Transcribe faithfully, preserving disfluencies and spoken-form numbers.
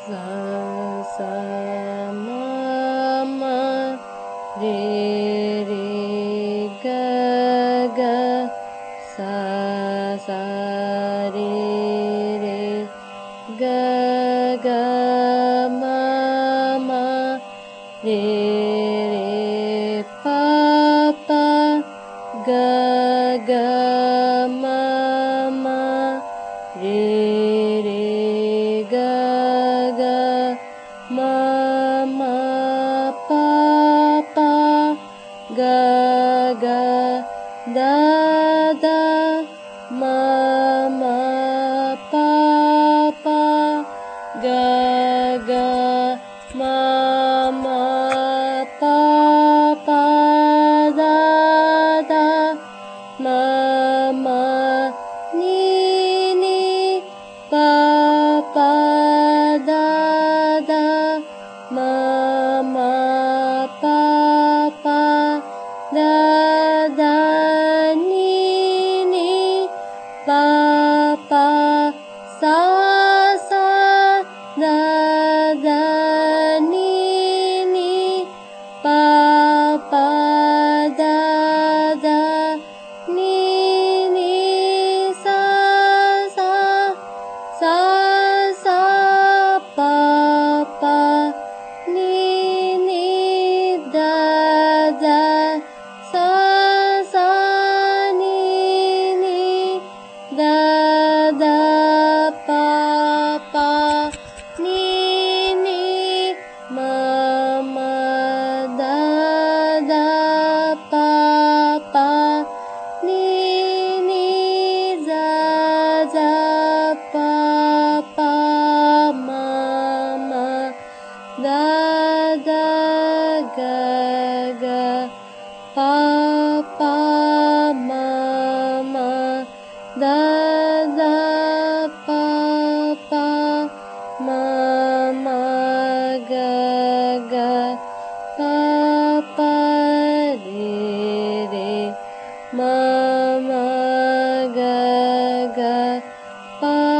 sa sa ma ma re re ga ga sa sa re re ga ga ma ma re re pa pa ga ga ma ma re re ga ga ma ma pa pa ga ga da da ma ma pa pa ga ga ma ma pa pa da da ma ma ni ni pa pa da da ma ma pa pa da da ni ni pa pa sa sa da da ni ni pa pa da da ni ni sa sa sa sa pa pa ni ni da da sa sa ni ni da da pa pa ni ni ma ma da da pa pa ni ni za za pa pa ma ma da da ga ga pa pa ma ma da da pa pa ma ma ga ga pa pa re re ma ma ga ga pa